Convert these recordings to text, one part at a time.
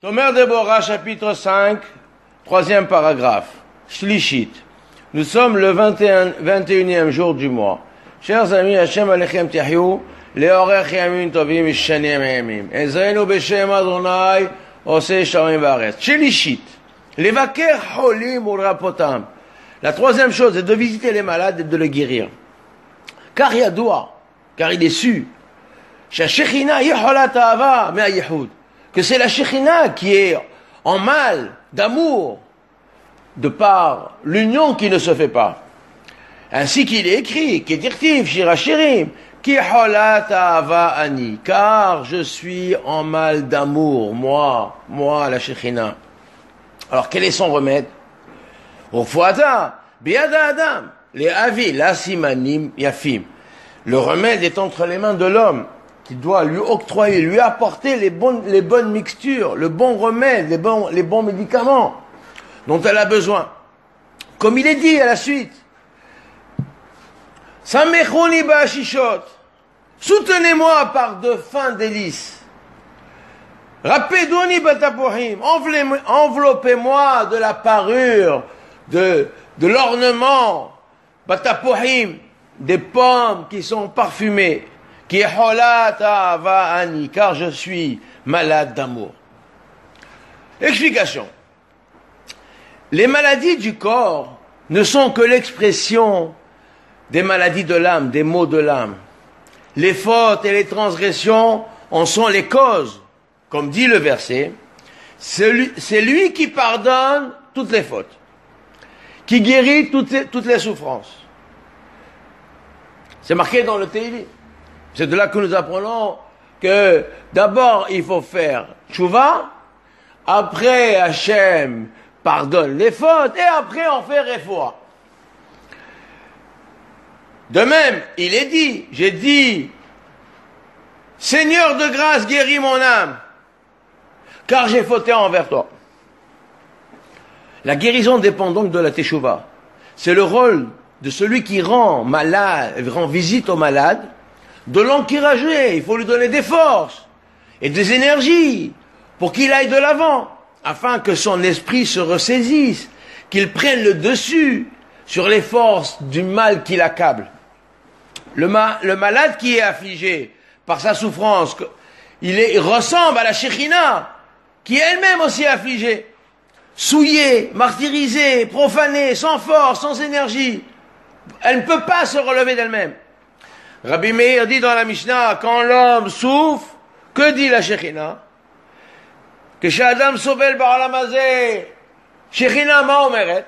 Tomer Deborah, chapitre 5, troisième paragraphe. Shlishit. Nous sommes le 21e jour du mois. Chers amis, Hashem Alechem Tiahyu, Leorech Yamin Tovim Ishanim Yamim. Ezreinu Beshem Adonai, Ose Shamim Varetz. Shlishit. Levaker Holim Urapotam. La troisième chose est de visiter les malades et de les guérir. Car Yadoua, car il est su, Shashechina Yeholat Ahava Me'ayehud. Que c'est la Shekhinah qui est en mal d'amour de par l'union qui ne se fait pas. Ainsi qu'il est écrit, Kedirtiv, Shirachirim, Ki holat ahava ani, car je suis en mal d'amour, moi, la Shekhinah. Alors quel est son remède? Ufuata, biada adam, les avi, la simanim, yafim. Le remède est entre les mains de l'homme, qui doit lui octroyer, lui apporter les bonnes mixtures, le bon remède, les bons médicaments dont elle a besoin. Comme il est dit à la suite, Samechoni ba'ashishot, soutenez-moi par de fins délices. Rapedoni batapohim, enveloppez-moi de la parure, de l'ornement, batapohim, des pommes qui sont parfumées. Car je suis malade d'amour. Explication. Les maladies du corps ne sont que l'expression des maladies de l'âme, des maux de l'âme. Les fautes et les transgressions en sont les causes. Comme dit le verset, c'est lui qui pardonne toutes les fautes, qui guérit toutes les souffrances. C'est marqué dans le Tehillim. C'est de là que nous apprenons que d'abord il faut faire tchouva, après Hachem pardonne les fautes et après on fait refoua. De même, il est dit, j'ai dit, Seigneur de grâce, guéris mon âme, car j'ai fauté envers toi. La guérison dépend donc de la teshuva. C'est le rôle de celui qui rend visite aux malades, de l'encourager, il faut lui donner des forces et des énergies pour qu'il aille de l'avant, afin que son esprit se ressaisisse, qu'il prenne le dessus sur les forces du mal qui l'accable. Le malade qui est affligé par sa souffrance, il ressemble à la Shekhinah, qui est elle-même aussi affligée, souillée, martyrisée, profanée, sans force, sans énergie. Elle ne peut pas se relever d'elle-même. Rabbi Meir dit dans la Mishnah, quand l'homme souffre, que dit la Shekhinah? Que Shadam Sobel Ba'alam Hazeh, Shekhinah ma omeret.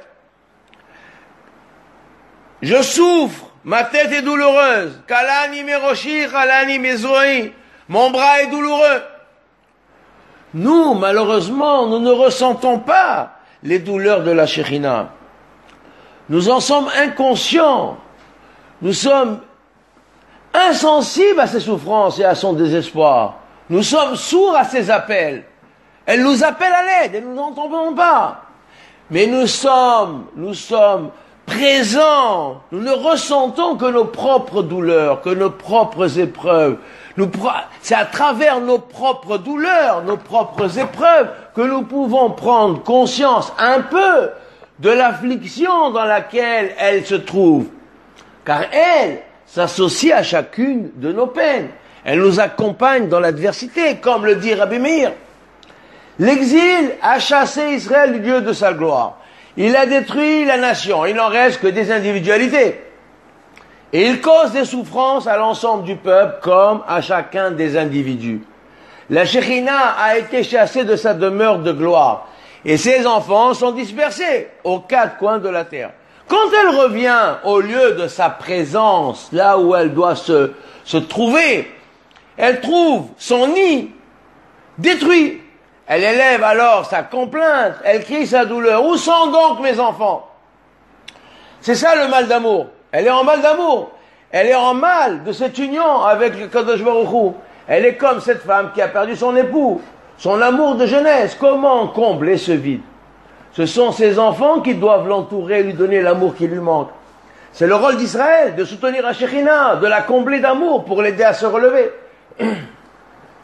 Je souffre, ma tête est douloureuse. Kalani meroshi, kalani mezoi. Mon bras est douloureux. Nous, malheureusement, nous ne ressentons pas les douleurs de la Shekhinah. Nous en sommes inconscients. Nous sommes insensibles à ses souffrances et à son désespoir. Nous sommes sourds à ses appels. Elle nous appelle à l'aide et nous n'entendons pas. Mais nous sommes présents. Nous ne ressentons que nos propres douleurs, que nos propres épreuves. C'est à travers nos propres douleurs, nos propres épreuves, que nous pouvons prendre conscience un peu de l'affliction dans laquelle elle se trouve. Car elle s'associe à chacune de nos peines. Elle nous accompagne dans l'adversité, comme le dit Rabbi Meir. L'exil a chassé Israël du lieu de sa gloire. Il a détruit la nation. Il n'en reste que des individualités. Et il cause des souffrances à l'ensemble du peuple, comme à chacun des individus. La Shekhinah a été chassée de sa demeure de gloire. Et ses enfants sont dispersés aux quatre coins de la terre. Quand elle revient au lieu de sa présence, là où elle doit se trouver, elle trouve son nid détruit. Elle élève alors sa complainte, elle crie sa douleur. Où sont donc mes enfants? C'est ça le mal d'amour. Elle est en mal d'amour. Elle est en mal de cette union avec le Kadosh Baruch Hu. Elle est comme cette femme qui a perdu son époux, son amour de jeunesse. Comment combler ce vide? Ce sont ses enfants qui doivent l'entourer et lui donner l'amour qui lui manque. C'est le rôle d'Israël de soutenir la Shekhinah, de la combler d'amour pour l'aider à se relever.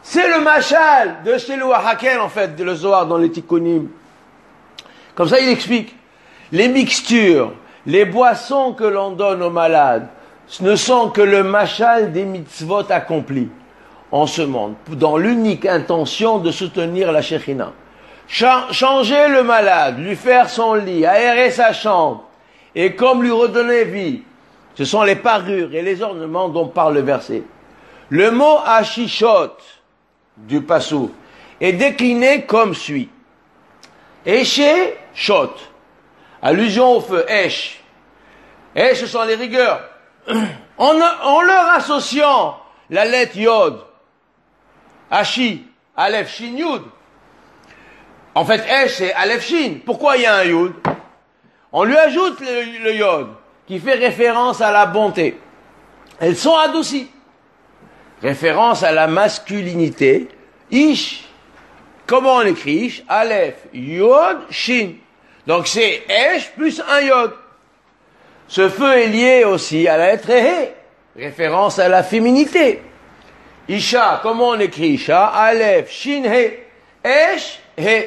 C'est le machal de Shelo Hakel, en fait, de le Zohar dans les Tikkunim. Comme ça, il explique. Les mixtures, les boissons que l'on donne aux malades, ce ne sont que le machal des mitzvot accomplis en ce monde, dans l'unique intention de soutenir la Shekhinah. Changer le malade, lui faire son lit, aérer sa chambre, et comme lui redonner vie, ce sont les parures et les ornements dont parle le verset. Le mot hashishot du passou est décliné comme suit. Eshe shot, allusion au feu, esh. Esh, ce sont les rigueurs. En leur associant la lettre yod, hashi, aleph, shin, yud. En fait, esh, c'est aleph, shin. Pourquoi il y a un yud? On lui ajoute le yod, qui fait référence à la bonté. Elles sont adoucies. Référence à la masculinité. Ish. Comment on écrit ish? Aleph, yod, shin. Donc c'est esh plus un yod. Ce feu est lié aussi à la lettre he, référence à la féminité. Isha, comment on écrit Isha? Aleph, shin, he. Esh, he.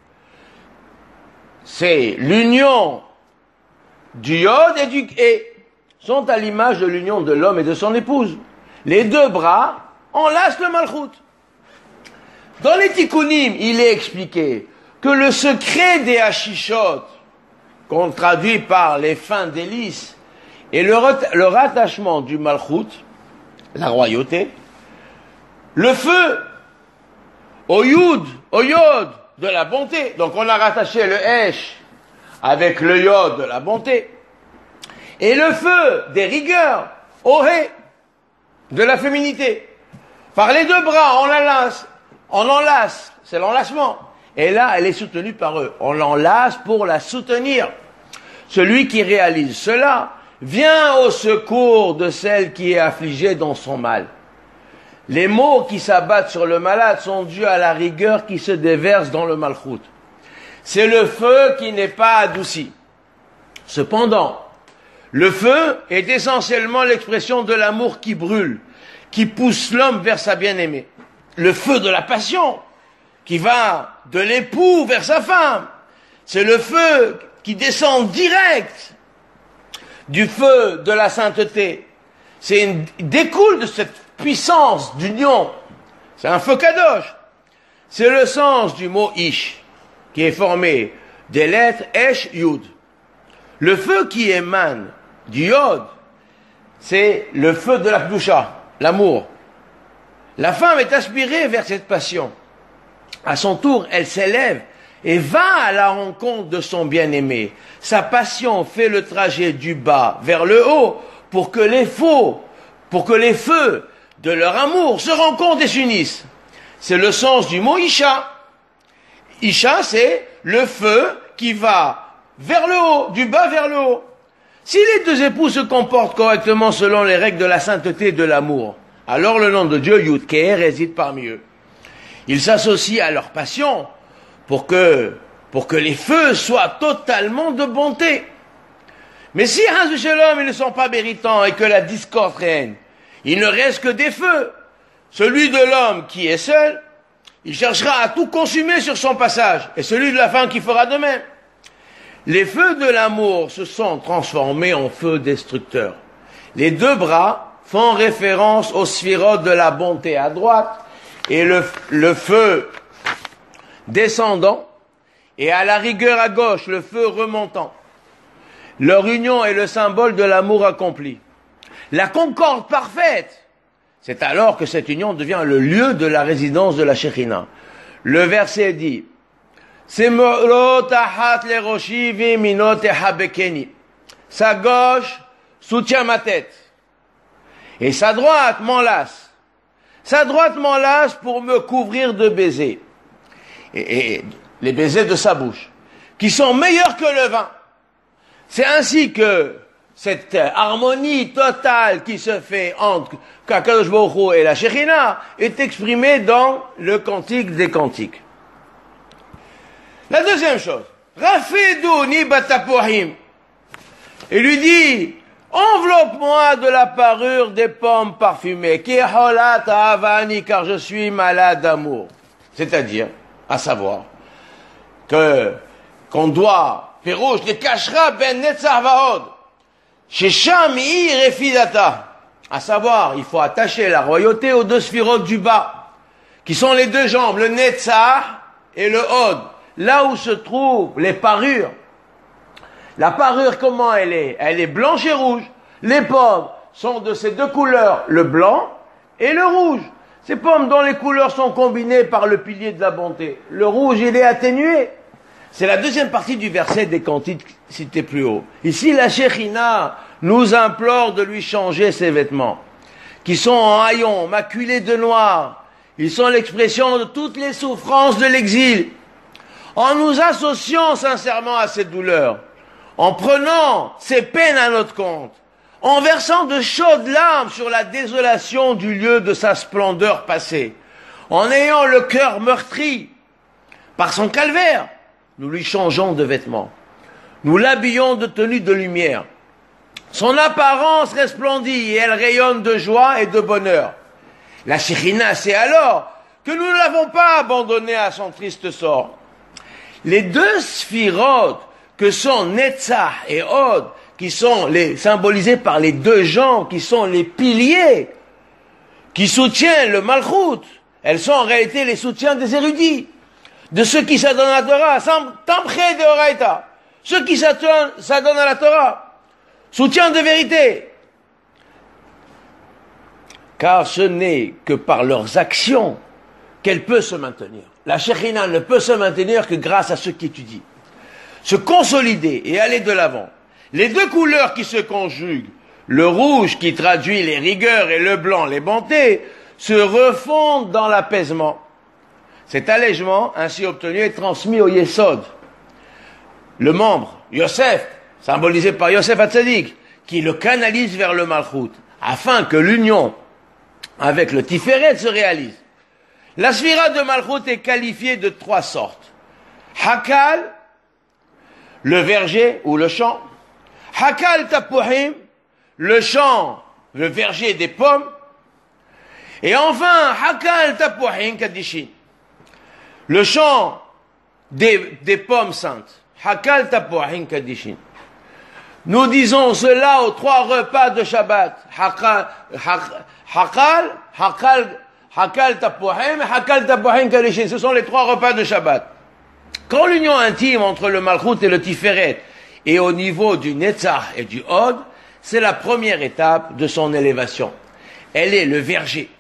C'est l'union du yod et du he. Sont à l'image de l'union de l'homme et de son épouse. Les deux bras enlacent le malchut. Dans les tikkunim, il est expliqué que le secret des hashishot, qu'on traduit par les fins délices, et le rattachement du malchut, la royauté, le feu au yod de la bonté. Donc on a rattaché le esh avec le yod de la bonté, et le feu des rigueurs au he de la féminité. Par les deux bras, on l'enlace, c'est l'enlacement. Et là, elle est soutenue par eux. On l'enlace pour la soutenir. Celui qui réalise cela vient au secours de celle qui est affligée dans son mal. Les maux qui s'abattent sur le malade sont dus à la rigueur qui se déverse dans le malchut. C'est le feu qui n'est pas adouci. Cependant, le feu est essentiellement l'expression de l'amour qui brûle, qui pousse l'homme vers sa bien-aimée. Le feu de la passion, qui va de l'époux vers sa femme. C'est le feu qui descend direct du feu de la sainteté. Découle de cette puissance d'union. C'est un feu kadosh. C'est le sens du mot ish, qui est formé des lettres esh, yud. Le feu qui émane du yod, c'est le feu de la kdusha, l'amour. La femme est aspirée vers cette passion. À son tour, elle s'élève et va à la rencontre de son bien-aimé. Sa passion fait le trajet du bas vers le haut pour que les feux de leur amour se rencontrent et s'unissent. C'est le sens du mot Isha. Isha, c'est le feu qui va vers le haut, du bas vers le haut. Si les deux époux se comportent correctement selon les règles de la sainteté et de l'amour, alors le nom de Dieu, Yud-Ké, réside parmi eux. Ils s'associent à leur passion pour que les feux soient totalement de bonté. Mais si, Haz Shalom, ils ne sont pas méritants et que la discorde règne, il ne reste que des feux. Celui de l'homme qui est seul, il cherchera à tout consumer sur son passage, et celui de la femme qui fera de même. Les feux de l'amour se sont transformés en feux destructeurs. Les deux bras font référence aux sphirotes de la bonté à droite, et le feu descendant, et à la rigueur à gauche, le feu remontant. Leur union est le symbole de l'amour accompli. La concorde parfaite, c'est alors que cette union devient le lieu de la résidence de la Shekhinah. Le verset dit, sa gauche soutient ma tête, et sa droite m'enlace. Sa droite m'enlace pour me couvrir de baisers, et les baisers de sa bouche, qui sont meilleurs que le vin. C'est ainsi que cette harmonie totale qui se fait entre Kadosh Baruch Hu et la Shekhinah est exprimée dans le Cantique des Cantiques. La deuxième chose, Rafedouni batapohim. Il lui dit, Enveloppe-moi de la parure des pommes parfumées, qui holat avani, car je suis malade d'amour. C'est-à-dire, à savoir, qu'on doit, Pérouche, les cachera ben netzar vaod, chez Sham ir efidata. À savoir, il faut attacher la royauté aux deux sphirotes du bas, qui sont les deux jambes, le netzar et le hod, là où se trouvent les parures. La parure, comment elle est? Elle est blanche et rouge. Les pommes sont de ces deux couleurs, le blanc et le rouge. Ces pommes dont les couleurs sont combinées par le pilier de la bonté. Le rouge, il est atténué. C'est la deuxième partie du verset des Cantiques cité plus haut. Ici, la Shekhinah nous implore de lui changer ses vêtements, qui sont en haillons, maculés de noir. Ils sont l'expression de toutes les souffrances de l'exil. En nous associant sincèrement à ces douleurs, en prenant ces peines à notre compte, en versant de chaudes larmes sur la désolation du lieu de sa splendeur passée, en ayant le cœur meurtri par son calvaire, nous lui changeons de vêtements. Nous l'habillons de tenues de lumière. Son apparence resplendit et elle rayonne de joie et de bonheur. La Shekhinah sait alors que nous ne l'avons pas abandonné à son triste sort. Les deux sphirotes que sont Netzach et Hod, qui sont symbolisés par les deux gens, qui sont les piliers, qui soutiennent le Malchut, elles sont en réalité les soutiens des érudits, de ceux qui s'adonnent à la Torah, Tamché de Oraita, ceux qui s'adonnent à la Torah, soutien de vérité. Car ce n'est que par leurs actions qu'elle peut se maintenir. La Shekhinah ne peut se maintenir que grâce à ceux qui étudient. Se consolider et aller de l'avant. Les deux couleurs qui se conjuguent, le rouge qui traduit les rigueurs et le blanc les bontés, se refondent dans l'apaisement. Cet allègement ainsi obtenu est transmis au Yesod. Le membre, Yosef, symbolisé par Yosef Hatzadik, qui le canalise vers le Malchut, afin que l'union avec le Tiferet se réalise. La sphira de Malchut est qualifiée de trois sortes. Hakal, le verger ou le champ. Hakal Tapuhim, le champ, le verger des pommes. Et enfin, Hakal Tapuhim Kadishin, le champ des pommes saintes. Hakal Tapuhim Kadishin. Nous disons cela aux trois repas de Shabbat. Hakal Tapuhim, Hakal Tapuhim Kadishin. Ce sont les trois repas de Shabbat. Quand l'union intime entre le Malchut et le Tiferet est au niveau du Netzach et du Hod, c'est la première étape de son élévation. Elle est le verger.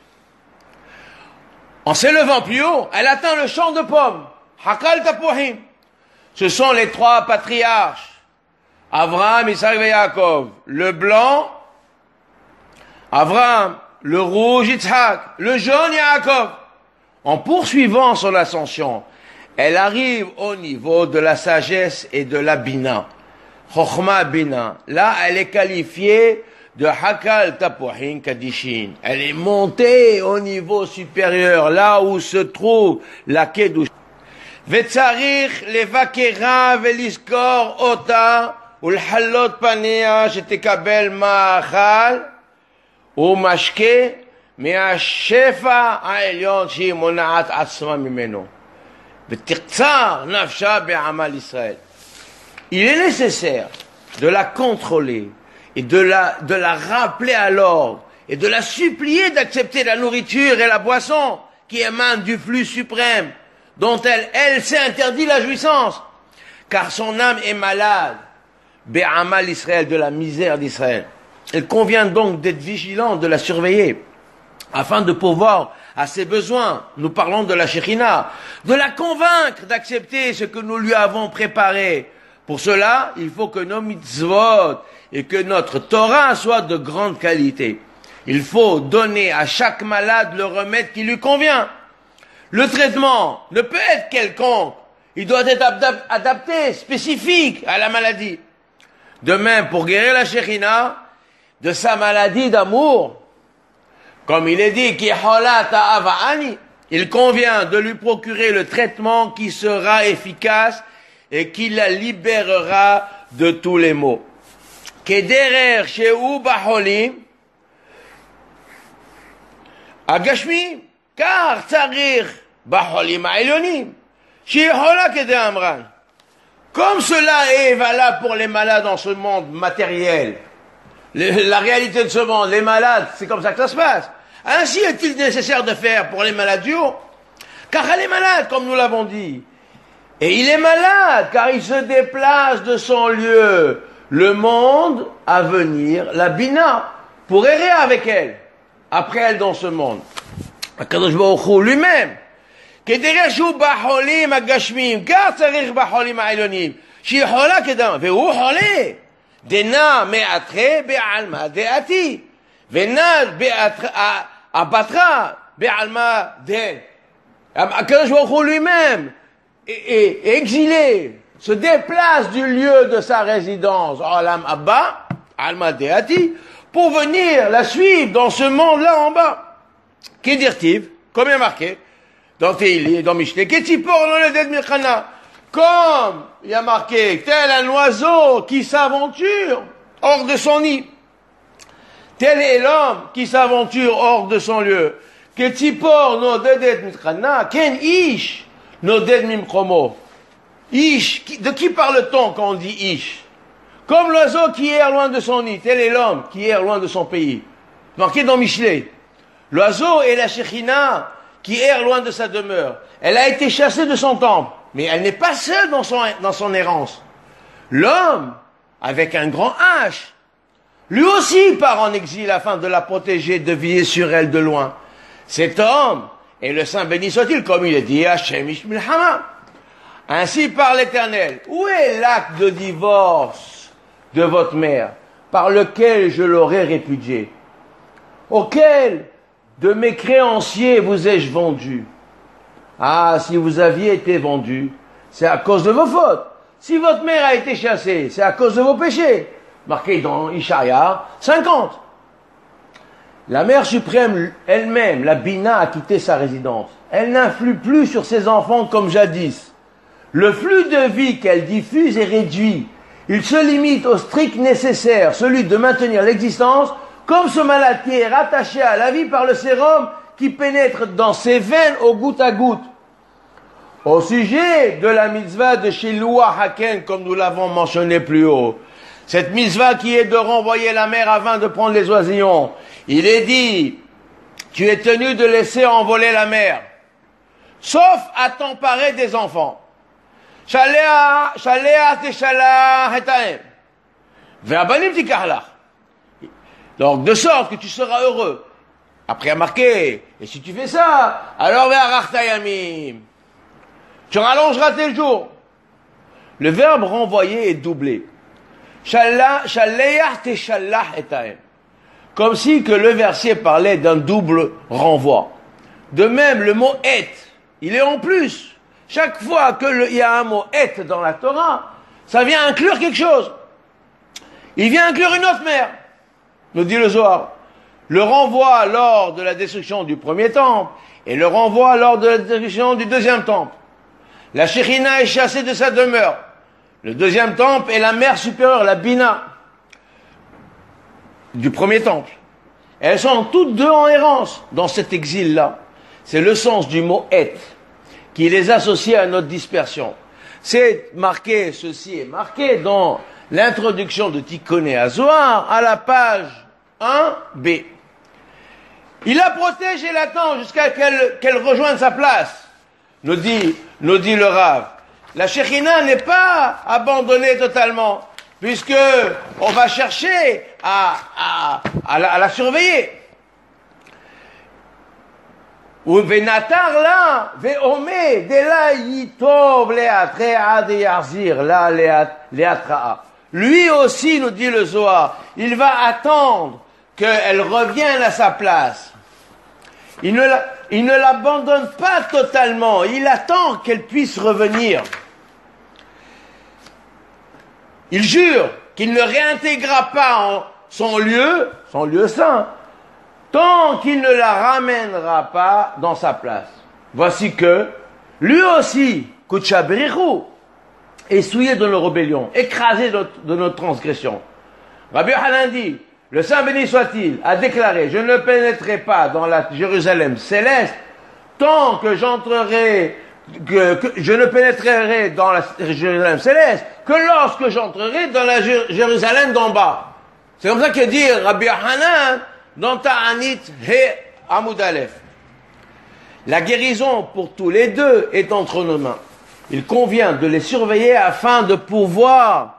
En s'élevant plus haut, elle atteint le champ de pommes. Hakal Tapuhim. Ce sont les trois patriarches. Avraham, Isaac et Yaakov. Le blanc, Avraham. Le rouge, Yitzhak. Le jaune, Yaakov. En poursuivant son ascension, elle arrive au niveau de la sagesse et de la bina. Chokhma bina. Là, elle est qualifiée de Hakal Tapuhin Kadishin. Elle est montée au niveau supérieur, là où se trouve la Kedusha. Vetzarich levakera veliskor ota ulhalot panea shetekabel ma'achal umashke me'ashefa ha'elyon shehi mona'at atzma mimeno. V'tirtzar nafsha be'amal Israël. Il est nécessaire de la contrôler et de la rappeler à l'ordre et de la supplier d'accepter la nourriture et la boisson qui émanent du flux suprême dont elle s'est interdit la jouissance, car son âme est malade, Be'amal Israël, de la misère d'Israël. Il convient donc d'être vigilant, de la surveiller, afin de pourvoir à ses besoins. Nous parlons de la Shekhinah, de la convaincre d'accepter ce que nous lui avons préparé. Pour cela, il faut que nos mitzvot et que notre Torah soient de grande qualité. Il faut donner à chaque malade le remède qui lui convient. Le traitement ne peut être quelconque. Il doit être adapté, spécifique à la maladie. De même, pour guérir la Shekhinah de sa maladie d'amour, comme il est dit, il convient de lui procurer le traitement qui sera efficace et qui la libérera de tous les maux. כדרך שהוא בחולים, הגשמיים, כך צריך בחולים העליונים, שיכולה כדאמרן. Comme cela est valable pour les malades dans ce monde matériel, la réalité de ce monde, les malades, c'est comme ça que ça se passe. Ainsi est-il nécessaire de faire pour les malades du haut, car elle est malade, comme nous l'avons dit. Et il est malade, car il se déplace de son lieu, le monde à venir, la bina, pour errer avec elle, après elle dans ce monde. Akadosh Baruch Hu lui-même, כדרך שהוא בחולים הגשמיים, כך צריך בחולים העליונים, שיכולה כדם, והוא חולה, דנא מאתרי בעלמא דעתי, ונא הבטרה בעלמא דן. הקדוש ברוך הוא lui-même est exilé, se déplace du lieu de sa résidence, Olam Abba, Alma Deati, pour venir la suivre dans ce monde-là en bas. Qu'est-il, comme il est marqué, dans Tehillim, dans Mishlei, qu'est-il pour dans le Ded Milchana, comme il y a marqué, tel un oiseau qui s'aventure hors de son nid, tel est l'homme qui s'aventure hors de son lieu. Qu'est-il no Ded Milchana, ken ish no Ded Mimchomo. Ish, de qui parle-t-on quand on dit Ish? Comme l'oiseau qui erre loin de son nid, tel est l'homme qui erre loin de son pays. Marqué dans Mishlei. L'oiseau est la Shekhinah qui erre loin de sa demeure. Elle a été chassée de son temple, mais elle n'est pas seule dans son errance. L'homme, avec un grand H, lui aussi part en exil afin de la protéger, de veiller sur elle de loin. Cet homme est le Saint béni soit-il, comme il est dit, Hashem Ish Milchama. Ainsi par l'Éternel, où est l'acte de divorce de votre mère, par lequel je l'aurais répudié? Auquel de mes créanciers vous ai-je vendu? Ah, si vous aviez été vendu, c'est à cause de vos fautes. Si votre mère a été chassée, c'est à cause de vos péchés. Marqué dans Ishaïa 50. La Mère suprême elle-même, la Bina, a quitté sa résidence. Elle n'influe plus sur ses enfants comme jadis. Le flux de vie qu'elle diffuse est réduit. Il se limite au strict nécessaire, celui de maintenir l'existence, comme ce malade qui est rattaché à la vie par le sérum qui pénètre dans ses veines au goutte à goutte. Au sujet de la mitzvah de Shiloah Haken, comme nous l'avons mentionné plus haut, cette mitzvah qui est de renvoyer la mère afin de prendre les oisillons, il est dit, tu es tenu de laisser envoler la mère, sauf à t'emparer des enfants. Donc, de sorte que tu seras heureux. Après, il y a marqué, et si tu fais ça, alors tu rallongeras tes jours. Le verbe renvoyer est doublé. Comme si que le verset parlait d'un double renvoi. De même, le mot et, il est en plus. Chaque fois qu'il y a un mot et dans la Torah, ça vient inclure quelque chose. Il vient inclure une autre mère, nous dit le Zohar. Le renvoi lors de la destruction du premier temple et le renvoi lors de la destruction du deuxième temple. La Shekhinah est chassée de sa demeure. Le deuxième temple est la mère supérieure, la Bina, du premier temple. Elles sont toutes deux en errance dans cet exil-là. C'est le sens du mot « et » qui les associe à notre dispersion. C'est marqué, ceci est marqué dans l'introduction de Tikkuné HaZohar à la page 1b. Il la protège et l'attend jusqu'à qu'elle rejoigne sa place, nous dit le Rav. La Shekhinah n'est pas abandonnée totalement, puisque on va chercher à la surveiller. Lui aussi, nous dit le Zohar, il va attendre qu'elle revienne à sa place. Il ne l'abandonne pas totalement, il attend qu'elle puisse revenir. Il jure qu'il ne réintégrera pas en son lieu saint, tant qu'il ne la ramènera pas dans sa place. Voici que, lui aussi, Kutchaberichou, est souillé de nos rébellions, écrasé de notre transgression. Rabbi Yochanan dit, le Saint béni soit-il, a déclaré, je ne pénétrerai pas dans la Jérusalem céleste tant que j'entrerai, que je ne pénétrerai dans la Jérusalem céleste que lorsque j'entrerai dans la Jérusalem d'en bas. C'est comme ça que dit Rabbi Yochanan dans Ta'anit He Amud Aleph. La guérison pour tous les deux est entre nos mains. Il convient de les surveiller afin de pourvoir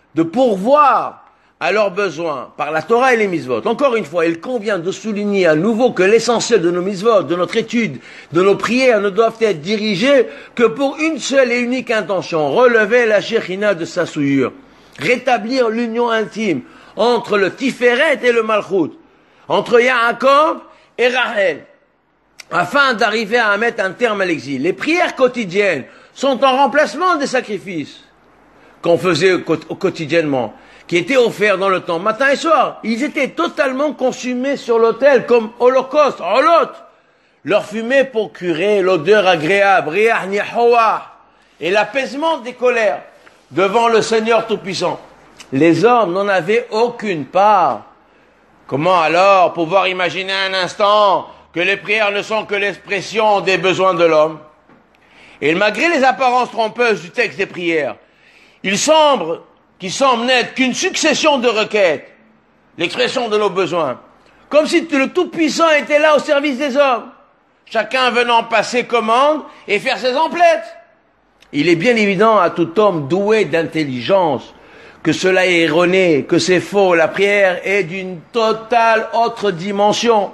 à leurs besoins par la Torah et les mitzvot. Encore une fois, il convient de souligner à nouveau que l'essentiel de nos mitzvot, de notre étude, de nos prières ne doivent être dirigées que pour une seule et unique intention, relever la Shekhinah de sa souillure, rétablir l'union intime entre le Tiferet et le Malchut, entre Yaakov et Rachel, afin d'arriver à mettre un terme à l'exil. Les prières quotidiennes sont en remplacement des sacrifices qu'on faisait quotidiennement, qui étaient offerts dans le temps, matin et soir. Ils étaient totalement consumés sur l'autel, comme holocauste, holot. Leur fumée pour curer l'odeur agréable, riach nihoah, et l'apaisement des colères devant le Seigneur Tout-Puissant. Les hommes n'en avaient aucune part. Comment alors pouvoir imaginer un instant que les prières ne sont que l'expression des besoins de l'homme? Et malgré les apparences trompeuses du texte des prières, qui semble n'être qu'une succession de requêtes, l'expression de nos besoins, comme si le Tout-Puissant était là au service des hommes, chacun venant passer commande et faire ses emplettes. Il est bien évident à tout homme doué d'intelligence que cela est erroné, que c'est faux, la prière est d'une totale autre dimension.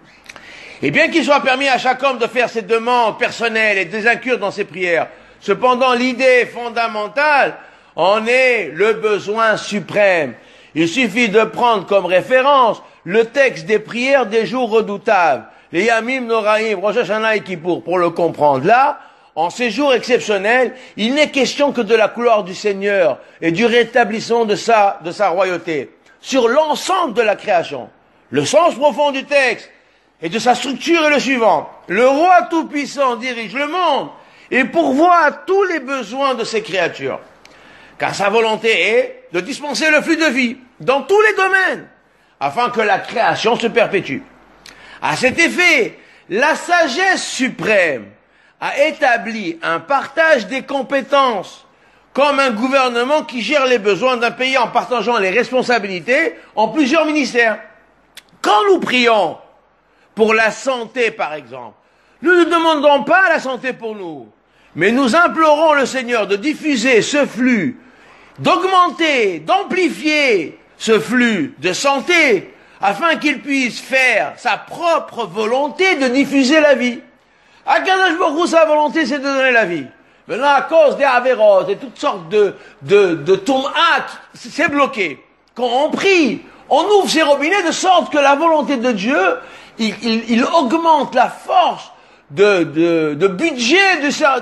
Et bien qu'il soit permis à chaque homme de faire ses demandes personnelles et de les inclure dans ses prières, cependant l'idée fondamentale en est le besoin suprême. Il suffit de prendre comme référence le texte des prières des jours redoutables, les Yamim Noraim, Rosh Hashanah et Kippour, pour le comprendre. Là, en ces jours exceptionnels, il n'est question que de la gloire du Seigneur et du rétablissement de sa royauté sur l'ensemble de la création. Le sens profond du texte et de sa structure est le suivant. Le roi tout-puissant dirige le monde et pourvoit à tous les besoins de ses créatures. Car sa volonté est de dispenser le flux de vie dans tous les domaines, afin que la création se perpétue. À cet effet, la sagesse suprême a établi un partage des compétences, comme un gouvernement qui gère les besoins d'un pays en partageant les responsabilités en plusieurs ministères. Quand nous prions pour la santé, par exemple, nous ne demandons pas la santé pour nous, mais nous implorons le Seigneur de diffuser ce flux, d'augmenter, d'amplifier ce flux de santé, afin qu'il puisse faire sa propre volonté de diffuser la vie. Akadosh Baruch Hu, sa volonté, c'est de donner la vie. Maintenant, à cause des avéros et toutes sortes de toum'at, c'est bloqué. Quand on prie, on ouvre ses robinets de sorte que la volonté de Dieu, il augmente la force de budget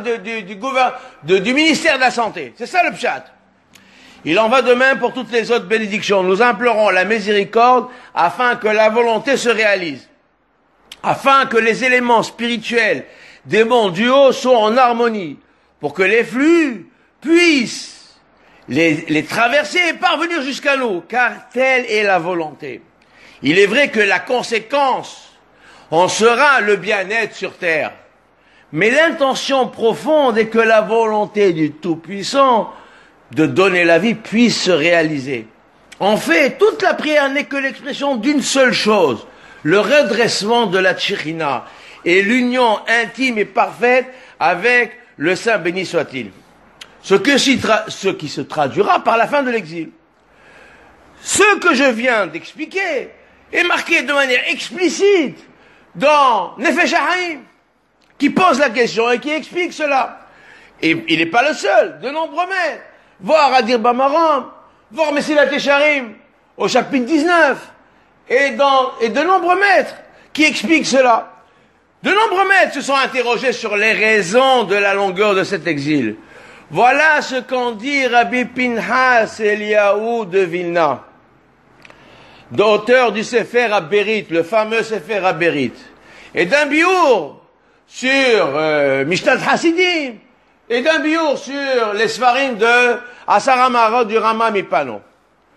du ministère de la Santé. C'est ça le pshat. Il en va de même pour toutes les autres bénédictions. Nous implorons la miséricorde afin que la volonté se réalise, afin que les éléments spirituels des mondes du haut soient en harmonie, pour que les flux puissent les traverser et parvenir jusqu'à nous, car telle est la volonté. Il est vrai que la conséquence en sera le bien-être sur terre, mais l'intention profonde est que la volonté du Tout-Puissant de donner la vie puisse se réaliser. En fait, toute la prière n'est que l'expression d'une seule chose, le redressement de la Tchirina et l'union intime et parfaite avec le Saint béni soit-il. Ce qui se traduira par la fin de l'exil. Ce que je viens d'expliquer est marqué de manière explicite dans Nefesh HaChaim, qui pose la question et qui explique cela. Et il n'est pas le seul, de nombreux maîtres. Voir Adir Bamaram, voir Messilat Yesharim, au chapitre 19, et de nombreux maîtres qui expliquent cela. De nombreux maîtres se sont interrogés sur les raisons de la longueur de cet exil. Voilà ce qu'en dit Rabbi Pinhas Eliyahu de Vilna, auteur du Sefer HaBerit, le fameux Sefer HaBerit, et d'un biour sur Mishtat Hasidim, et d'un biour sur les Sfarim de Asara Marot du Rama Mipano.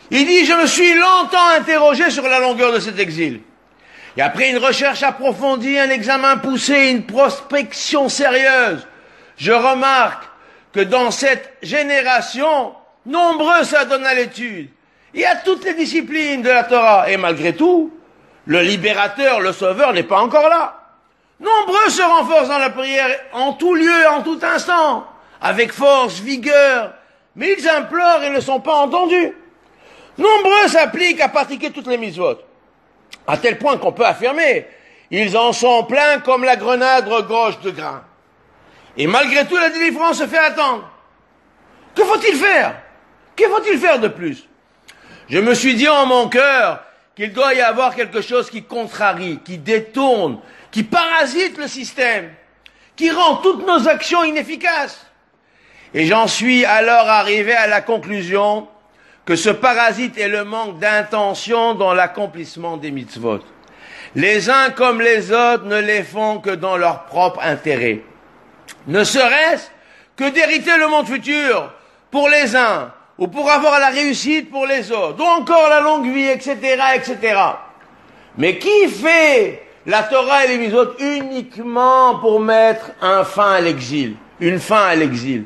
Il dit, je me suis longtemps interrogé sur la longueur de cet exil. Et après une recherche approfondie, un examen poussé, une prospection sérieuse, je remarque que dans cette génération, nombreux s'adonnent à l'étude. Il y a toutes les disciplines de la Torah. Et malgré tout, le libérateur, le sauveur n'est pas encore là. Nombreux se renforcent dans la prière en tout lieu, en tout instant, avec force, vigueur, mais ils implorent et ne sont pas entendus. Nombreux s'appliquent à pratiquer toutes les mitzvot, à tel point qu'on peut affirmer, ils en sont pleins comme la grenade regorge de grains. Et malgré tout, la délivrance se fait attendre. Que faut-il faire? Que faut-il faire de plus? Je me suis dit en mon cœur qu'il doit y avoir quelque chose qui contrarie, qui détourne, qui parasite le système, qui rend toutes nos actions inefficaces. Et j'en suis alors arrivé à la conclusion que ce parasite est le manque d'intention dans l'accomplissement des mitzvot. Les uns comme les autres ne les font que dans leur propre intérêt. Ne serait-ce que d'hériter le monde futur pour les uns, ou pour avoir la réussite pour les autres, ou encore la longue vie, etc., etc. Mais qui fait la Torah et les mitzvot uniquement pour mettre un fin à l'exil, une fin à l'exil?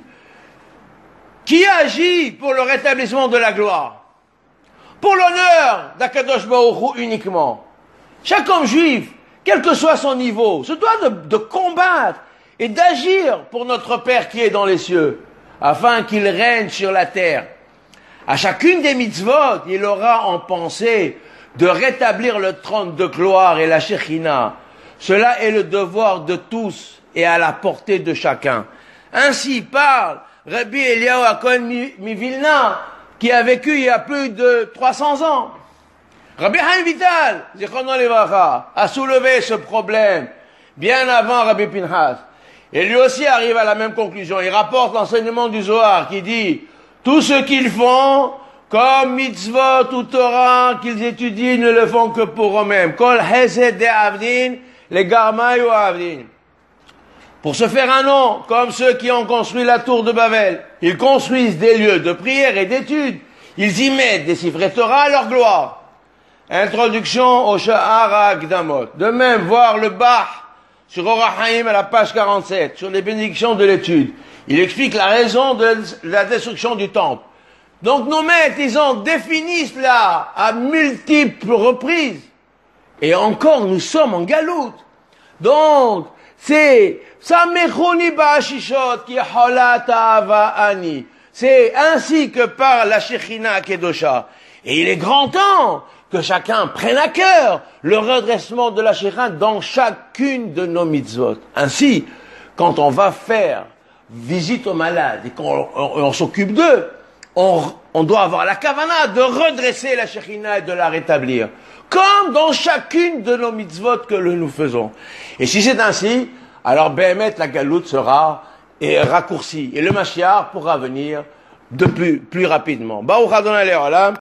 Qui agit pour le rétablissement de la gloire? Pour l'honneur d'Akadosh Baruch Hu uniquement. Chaque homme juif, quel que soit son niveau, se doit de combattre et d'agir pour notre Père qui est dans les cieux, afin qu'il règne sur la terre. À chacune des mitzvot, il aura en pensée de rétablir le trône de gloire et la Shekhinah. Cela est le devoir de tous et à la portée de chacun. Ainsi parle Rabbi Eliyahu HaKohen Mivilna, qui a vécu il y a plus de 300 ans. Rabbi Chaim Vital, Zichrono Livracha, a soulevé ce problème bien avant Rabbi Pinchas. Et lui aussi arrive à la même conclusion. Il rapporte l'enseignement du Zohar qui dit tout ce qu'ils font, comme mitzvot ou Torah qu'ils étudient, ne le font que pour eux-mêmes. Kol hesed de avdin, les garmai ou avdin. Pour se faire un nom, comme ceux qui ont construit la tour de Babel. Ils construisent des lieux de prière et d'étude. Ils y mettent des siffrets Torah à leur gloire. Introduction au Sha'ar HaAkdamot. De même, voir le Bach sur Orach Chaim à la page 47, sur les bénédictions de l'étude. Il explique la raison de la destruction du temple. Donc nos maîtres, ils en définissent là à multiples reprises. Et encore, nous sommes en galoute. Donc, c'est Samechoni ba'ashishot ki holat ahava ani. C'est ainsi que parle la Shekhinah Kedosha. Et il est grand temps que chacun prenne à cœur le redressement de la Shekhinah dans chacune de nos mitzvot. Ainsi, quand on va faire visite aux malades et qu'on s'occupe d'eux, on doit avoir la kavana de redresser la Shekhinah et de la rétablir. Comme dans chacune de nos mitzvot que nous faisons. Et si c'est ainsi, alors Béhémet, la galoute sera raccourcie. Et le Mashiach pourra venir de plus rapidement. Baruch Adonai Le'olam.